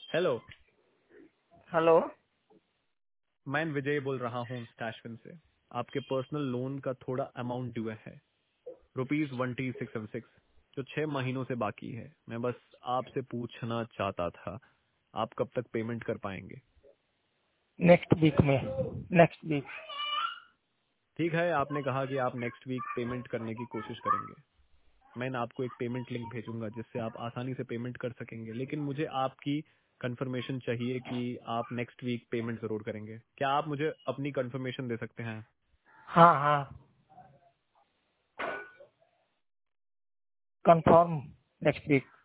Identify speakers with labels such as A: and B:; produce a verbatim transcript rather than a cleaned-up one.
A: Hello.
B: Hello.
A: मैं विजय बोल रहा हूँ स्टैशविन से। आपके पर्सनल लोन का थोड़ा अमाउंट ड्यू है, रुपीज वन टी सिक्स सेवन सिक्स, जो छह महीनों से बाकी है। मैं बस आपसे पूछना चाहता था, आप कब तक पेमेंट कर पाएंगे?
B: नेक्स्ट वीक में। Next week.
A: ठीक है, आपने कहा कि आप नेक्स्ट वीक पेमेंट करने की कोशिश करेंगे। मैं आपको एक पेमेंट लिंक भेजूंगा जिससे आप आसानी से पेमेंट कर सकेंगे, लेकिन मुझे आपकी कंफर्मेशन चाहिए कि आप नेक्स्ट वीक पेमेंट जरूर करेंगे। क्या आप मुझे अपनी कंफर्मेशन दे सकते हैं?
B: हाँ हाँ, कंफर्म नेक्स्ट वीक।